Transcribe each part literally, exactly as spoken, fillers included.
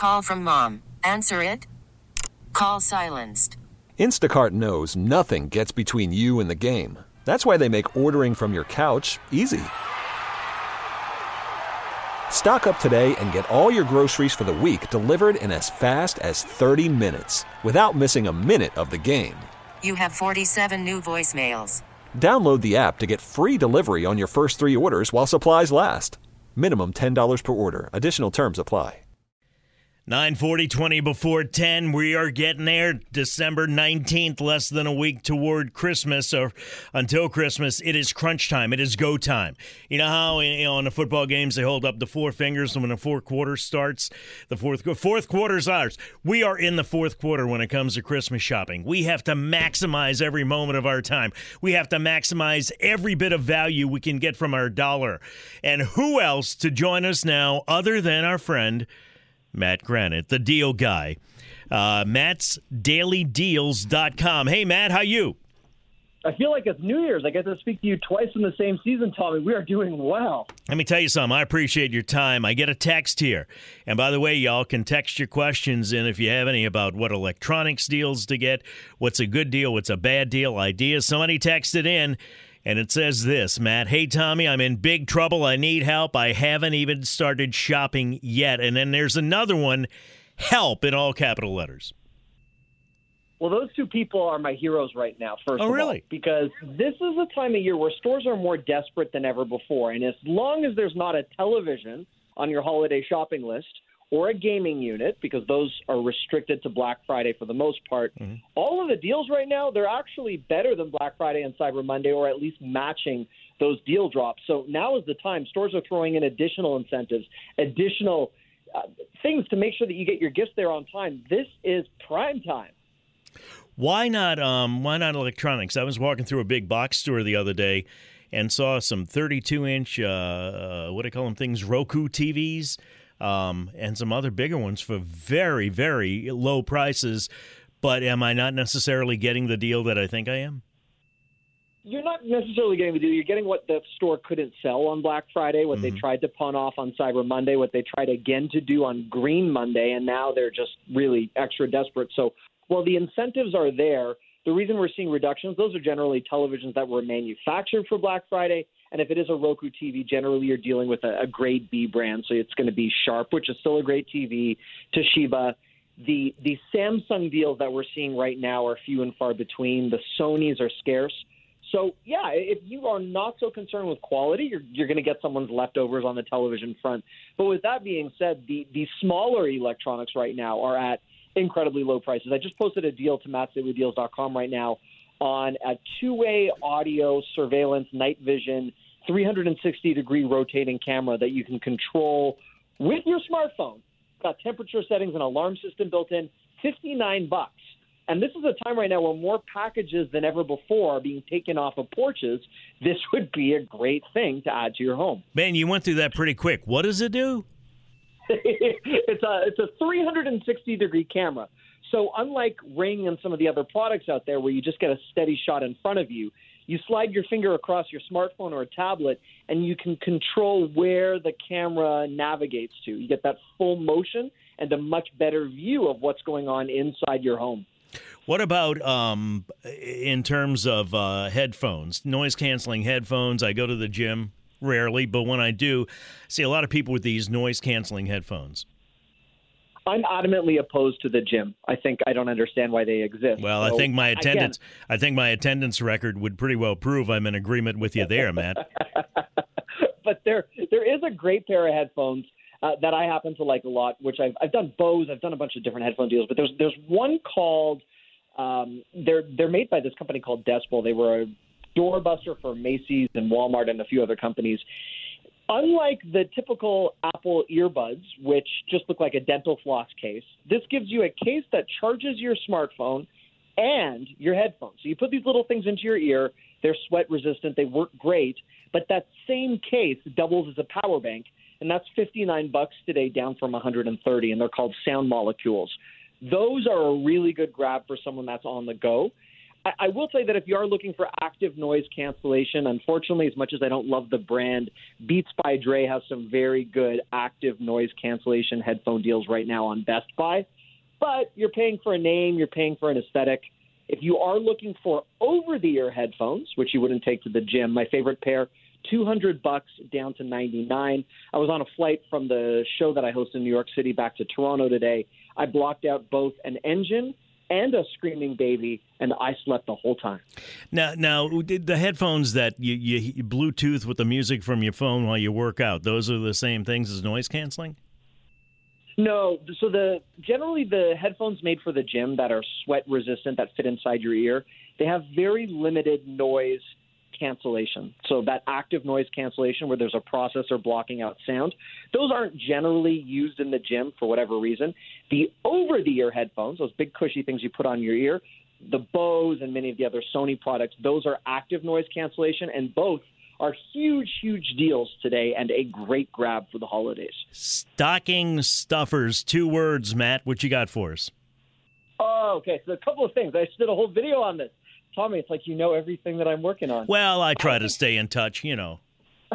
Call from mom. Answer it. Call silenced. Instacart knows nothing gets between you and the game. That's why they make ordering from your couch easy. Stock up today and get all your groceries for the week delivered in as fast as thirty minutes without missing a minute of the game. You have forty-seven new voicemails. Download the app to get free delivery on your first three orders while supplies last. Minimum ten dollars per order. Additional terms apply. nine forty, twenty before ten. We are getting there. December nineteenth, less than a week toward Christmas, or until Christmas. It is crunch time. It is go time. You know how you know, in the football games they hold up the four fingers when the fourth quarter starts? The fourth, fourth quarter's ours. We are in the fourth quarter when it comes to Christmas shopping. We have to maximize every moment of our time. We have to maximize every bit of value we can get from our dollar. And who else to join us now other than our friend Matt Granite, the deal guy. Uh, Matt's Daily Deals dot com. Hey, Matt, how you? I feel like it's New Year's. I get to speak to you twice in the same season, Tommy. We are doing well. Let me tell you something. I appreciate your time. I get a text here. And by the way, y'all can text your questions in if you have any about what electronics deals to get, what's a good deal, what's a bad deal, ideas. Somebody texted in. And it says this, Matt, hey, Tommy, I'm in big trouble. I need help. I haven't even started shopping yet. And then there's another one, help, in all capital letters. Well, those two people are my heroes right now, first oh, of really? all. Because this is a time of year where stores are more desperate than ever before. And as long as there's not a television on your holiday shopping list or a gaming unit, because those are restricted to Black Friday for the most part, mm-hmm. all of the deals right now, they're actually better than Black Friday and Cyber Monday, or at least matching those deal drops. So now is the time. Stores are throwing in additional incentives, additional uh, things to make sure that you get your gifts there on time. This is prime time. Why not, um, why not electronics? I was walking through a big box store the other day and saw some thirty-two inch, uh, uh, what do you call them things, Roku T Vs. Um, and some other bigger ones for very, very low prices. But am I not necessarily getting the deal that I think I am? You're not necessarily getting the deal. You're getting what the store couldn't sell on Black Friday, what mm-hmm. they tried to pawn off on Cyber Monday, what they tried again to do on Green Monday, and now they're just really extra desperate. So while the incentives are there, the reason we're seeing reductions, those are generally televisions that were manufactured for Black Friday. And if it is a Roku T V, generally you're dealing with a, a grade B brand. So it's going to be Sharp, which is still a great T V, Toshiba. The the Samsung deals that we're seeing right now are few and far between. The Sonys are scarce. So, yeah, if you are not so concerned with quality, you're, you're going to get someone's leftovers on the television front. But with that being said, the, the smaller electronics right now are at incredibly low prices. I just posted a deal to Matts Daily Deals dot com right now on a two-way audio surveillance night vision three sixty degree rotating camera that you can control with your smartphone. Got temperature settings and alarm system built in, fifty-nine bucks. And this is a time right now where more packages than ever before are being taken off of porches. This would be a great thing to add to your home. Man, you went through that pretty quick. What does it do? it's a it's a three sixty degree camera. So unlike Ring and some of the other products out there where you just get a steady shot in front of you, you slide your finger across your smartphone or a tablet, and you can control where the camera navigates to. You get that full motion and a much better view of what's going on inside your home. What about um, in terms of uh, headphones, noise-canceling headphones? I go to the gym rarely, but when I do, I see a lot of people with these noise-canceling headphones. I'm adamantly opposed to the gym. I think I don't understand why they exist. Well, so, I think my attendance again, I think my attendance record would pretty well prove I'm in agreement with you there, Matt. But there there is a great pair of headphones uh, that I happen to like a lot, which I've I've done Bose, I've done a bunch of different headphone deals, but there's there's one called um, they're they're made by this company called Decibel. They were a doorbuster for Macy's and Walmart and a few other companies. Unlike the typical Apple earbuds, which just look like a dental floss case, this gives you a case that charges your smartphone and your headphones. So you put these little things into your ear. They're sweat resistant. They work great. But that same case doubles as a power bank, and that's fifty-nine bucks today, down from one hundred thirty, and they're called Sound Molecules. Those are a really good grab for someone that's on the go. I, I will say that if you are looking for active noise cancellation, unfortunately, as much as I don't love the brand, Beats by Dre has some very good active noise cancellation headphone deals right now on Best Buy. But you're paying for a name, you're paying for an aesthetic. If you are looking for over-the-ear headphones, which you wouldn't take to the gym, my favorite pair, two hundred bucks down to ninety-nine. I was on a flight from the show that I host in New York City back to Toronto today. I blocked out both an engine and a screaming baby, and I slept the whole time. Now, now the headphones that you, you Bluetooth with the music from your phone while you work out, those are the same things as noise canceling? No, so the generally the headphones made for the gym that are sweat resistant that fit inside your ear, they have very limited noise cancellation. So that active noise cancellation where there's a processor blocking out sound, those aren't generally used in the gym for whatever reason. The over-the-ear headphones, those big cushy things you put on your ear, the Bose and many of the other Sony products, those are active noise cancellation, and both are huge, huge deals today and a great grab for the holidays. Stocking stuffers, two words, Matt. What you got for us? Oh, okay. So a couple of things. I just did a whole video on this. Tommy, it's like you know everything that I'm working on. Well, I try to stay in touch, you know.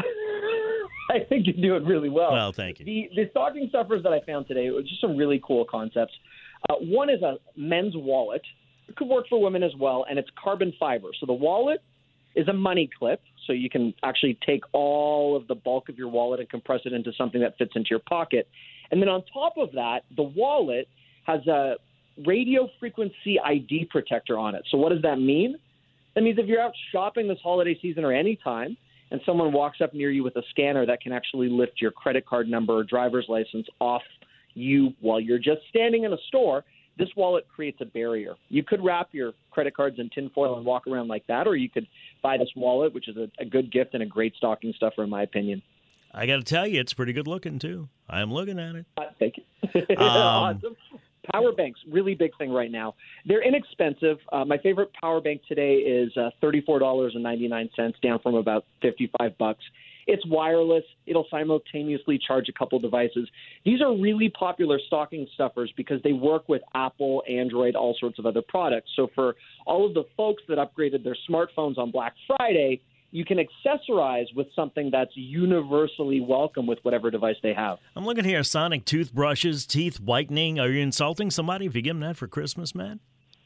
I think you do it really well. Well, thank you. The, the stocking stuffers that I found today were just some really cool concepts. Uh, one is a men's wallet. It could work for women as well, and it's carbon fiber. So the wallet is a money clip, so you can actually take all of the bulk of your wallet and compress it into something that fits into your pocket. And then on top of that, the wallet has a radio frequency I D protector on it. So what does that mean? That means if you're out shopping this holiday season or any time, and someone walks up near you with a scanner that can actually lift your credit card number or driver's license off you while you're just standing in a store, this wallet creates a barrier. You could wrap your credit cards in tinfoil and walk around like that, or you could buy this wallet, which is a, a good gift and a great stocking stuffer, in my opinion. I got to tell you, it's pretty good looking, too. I'm looking at it. Uh, thank you. Um, awesome. Power banks, really big thing right now. They're inexpensive. Uh, my favorite power bank today is uh, thirty-four dollars and ninety-nine cents, down from about fifty-five bucks. It's wireless. It'll simultaneously charge a couple devices. These are really popular stocking stuffers because they work with Apple, Android, all sorts of other products. So for all of the folks that upgraded their smartphones on Black Friday, you can accessorize with something that's universally welcome with whatever device they have. I'm looking here, Sonic toothbrushes, teeth whitening. Are you insulting somebody if you give them that for Christmas, man?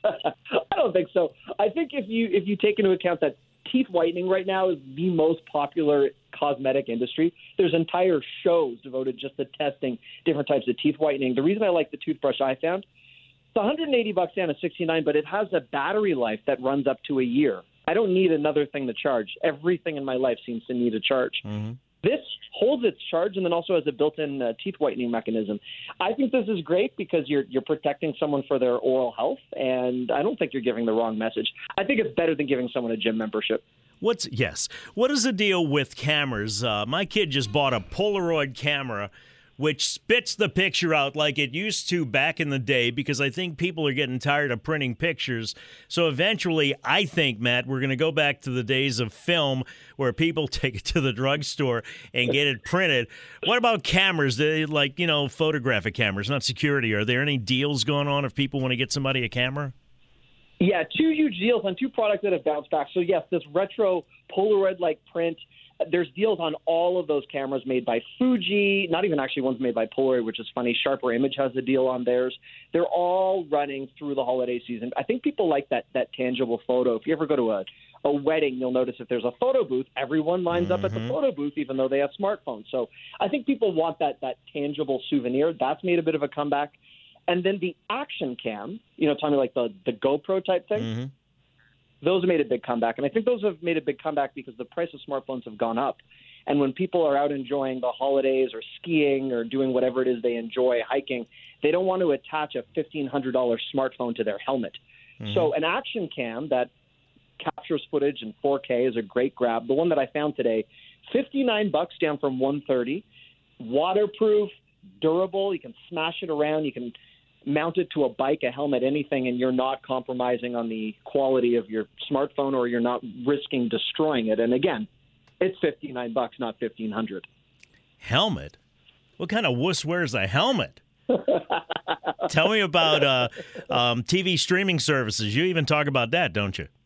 I don't think so. I think if you if you take into account that teeth whitening right now is the most popular cosmetic industry, there's entire shows devoted just to testing different types of teeth whitening. The reason I like the toothbrush I found, it's one hundred eighty bucks down to sixty-nine, but it has a battery life that runs up to a year. I don't need another thing to charge. Everything in my life seems to need a charge. Mm-hmm. This holds its charge and then also has a built-in uh, teeth whitening mechanism. I think this is great because you're you're protecting someone for their oral health, and I don't think you're giving the wrong message. I think it's better than giving someone a gym membership. What's yes? What is the deal with cameras? Uh, my kid just bought a Polaroid camera, which spits the picture out like it used to back in the day, because I think people are getting tired of printing pictures. So eventually, I think, Matt, we're going to go back to the days of film where people take it to the drugstore and get it printed. What about cameras, they, like, you know, photographic cameras, not security? Are there any deals going on if people want to get somebody a camera? Yeah, two huge deals on two products that have bounced back. So, yes, this retro Polaroid-like print, there's deals on all of those cameras made by Fuji, not even actually ones made by Polaroid, which is funny. Sharper Image has a deal on theirs. They're all running through the holiday season. I think people like that that tangible photo. If you ever go to a, a wedding, you'll notice if there's a photo booth, everyone lines mm-hmm. up at the photo booth, even though they have smartphones. So I think people want that that tangible souvenir. That's made a bit of a comeback. And then the action cam, you know, Tommy, like the, the GoPro type thing, mm-hmm. those have made a big comeback. And I think those have made a big comeback because the price of smartphones have gone up. And when people are out enjoying the holidays or skiing or doing whatever it is they enjoy, hiking, they don't want to attach a fifteen hundred dollars smartphone to their helmet. Mm-hmm. So an action cam that captures footage in four K is a great grab. The one that I found today, fifty-nine bucks down from one thirty, waterproof, durable. You can smash it around. You can mount it to a bike, a helmet, anything, and you're not compromising on the quality of your smartphone, or you're not risking destroying it. And again, it's fifty-nine bucks, not fifteen hundred. Helmet? What kind of wuss wears a helmet? Tell me about uh, um, T V streaming services. You even talk about that, don't you?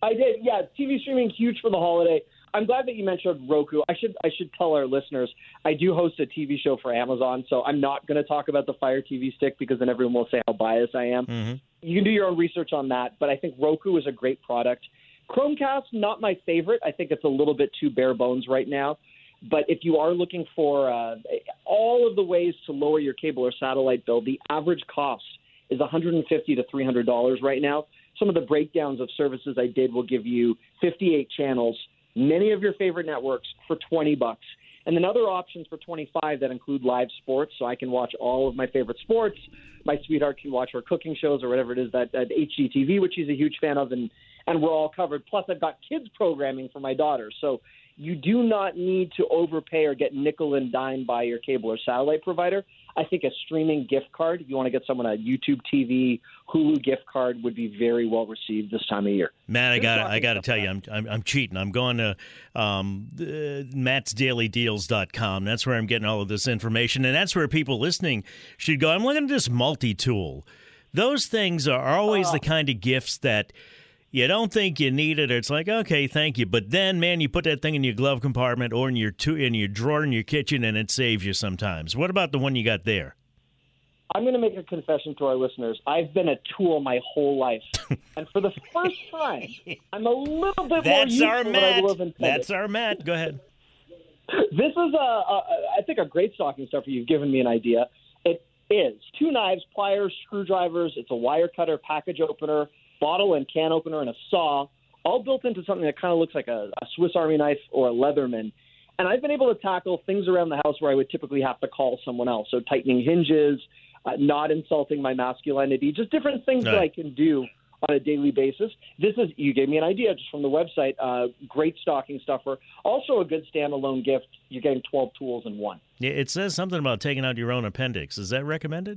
I did. Yeah, T V streaming huge for the holiday. I'm glad that you mentioned Roku. I should I should tell our listeners I do host a T V show for Amazon, so I'm not going to talk about the Fire T V Stick because then everyone will say how biased I am. Mm-hmm. You can do your own research on that, but I think Roku is a great product. Chromecast, not my favorite. I think it's a little bit too bare bones right now. But if you are looking for uh, all of the ways to lower your cable or satellite bill, the average cost is one hundred fifty dollars to three hundred dollars right now. Some of the breakdowns of services I did will give you fifty-eight channels, many of your favorite networks for twenty bucks. And then other options for twenty-five that include live sports, so I can watch all of my favorite sports. My sweetheart can watch her cooking shows or whatever it is, that, that H G T V, which she's a huge fan of, and, and we're all covered. Plus, I've got kids programming for my daughter. So you do not need to overpay or get nickel and dime by your cable or satellite provider. I think a streaming gift card, if you want to get someone a YouTube T V, Hulu gift card, would be very well received this time of year. Matt, I got I got to tell you, I'm, I'm I'm cheating. I'm going to um, uh, Matts Daily Deals dot com. That's where I'm getting all of this information, and that's where people listening should go. I'm looking at this multi-tool. Those things are always uh, the kind of gifts that you don't think you need it, or it's like, okay, thank you. But then, man, you put that thing in your glove compartment or in your to- in your drawer in your kitchen, and it saves you sometimes. What about the one you got there? I'm going to make a confession to our listeners. I've been a tool my whole life. And for the first time, I'm a little bit That's more our useful Matt. than I would have intended. That's our Matt. Go ahead. This is, a, a, I think, a great stocking stuffer. You've given me an idea. It is two knives, pliers, screwdrivers. It's a wire cutter, package opener, bottle and can opener, and a saw, all built into something that kind of looks like a, a Swiss Army knife or a Leatherman. And I've been able to tackle things around the house where I would typically have to call someone else. So tightening hinges, uh, not insulting my masculinity, just different things right. that I can do on a daily basis. This is, you gave me an idea just from the website, uh, great stocking stuffer. Also a good standalone gift. You're getting twelve tools in one. Yeah, it says something about taking out your own appendix. Is that recommended?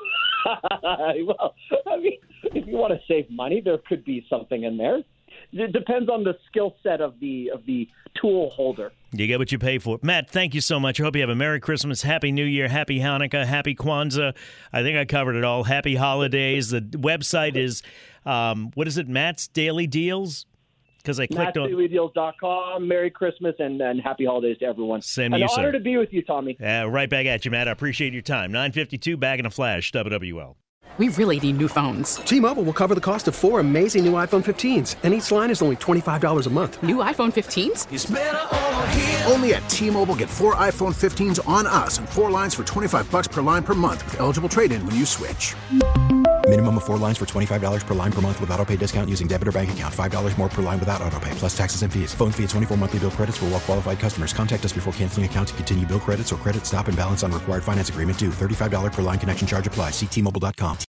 Well, I mean, if you want to save money, there could be something in there. It depends on the skill set of the of the tool holder. You get what you pay for. Matt, thank you so much. I hope you have a Merry Christmas, Happy New Year, Happy Hanukkah, Happy Kwanzaa. I think I covered it all. Happy holidays. The website is, um, what is it, Matt's Daily Deals? Because I clicked Matts on Daily Deals dot com. Merry Christmas and, and happy holidays to everyone. Same to An you, honor sir. to be with you, Tommy. Uh, right back at you, Matt. I appreciate your time. nine fifty-two, back in a flash, W W L. We really need new phones. T-Mobile will cover the cost of four amazing new iPhone fifteens, and each line is only twenty-five dollars a month. New iPhone fifteens? It's better over here. Only at T-Mobile, get four iPhone fifteens on us and four lines for twenty-five dollars per line per month with eligible trade-in when you switch. Minimum of four lines for twenty-five dollars per line per month with autopay discount using debit or bank account. five dollars more per line without autopay, plus taxes and fees. Phone fee at twenty-four monthly bill credits for well-qualified customers. Contact us before canceling account to continue bill credits or credit stop and balance on required finance agreement due. thirty-five dollars per line connection charge applies. See T Mobile dot com.